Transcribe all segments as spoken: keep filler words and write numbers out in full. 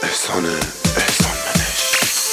احسان احسان منش.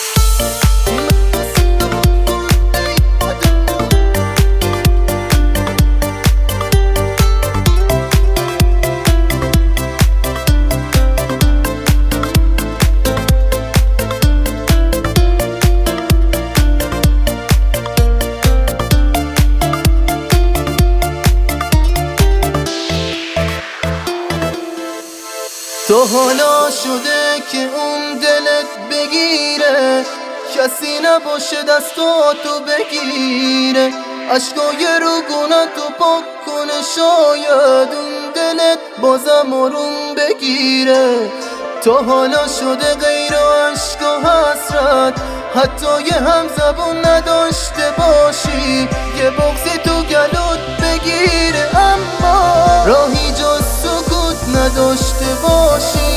تو حالا شده که اون دلت بگیره، کسی نباشه دستاتو بگیره، عشقای روگونتو پاک کنه، شاید اون دلت بازم آروم بگیره. تو حالا شده غیر عشق و حسرت، حتی یه هم زبون نداشته باشی، یه بغضی تو گلوت بگیره، اما راهی جز سکوت نداشته باشی.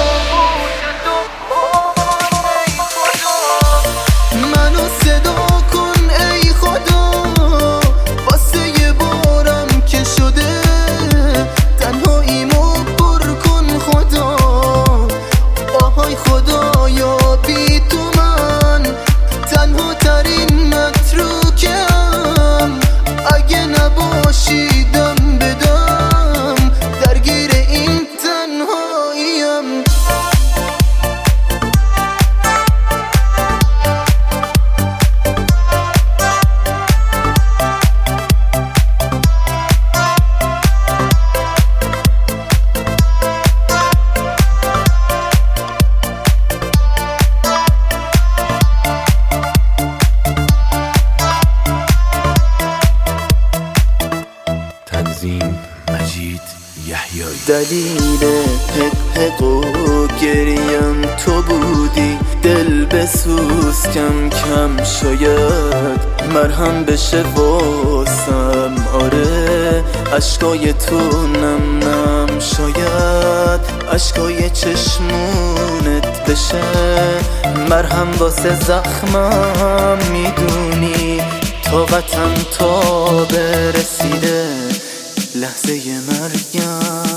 منو صدا کن ای خدا، واسه یه بارم که شده تنهاییمو پر کن خدا. آهای خدایا بی تو من تنها ترین متروکم، اگه نباشی دم بدم درگیر این تنهاییم. تنظیم مجید یحیایی. دلیل حق حق و گریم تو بودی، دل بسوز کم کم، شاید مرهم بشه واسم. آره عشقای تو نم نم، شاید عشقای چشمونت بشه مرهم واسه زخمم. میدونی طاقتم تا برسیده لحظه مرگم.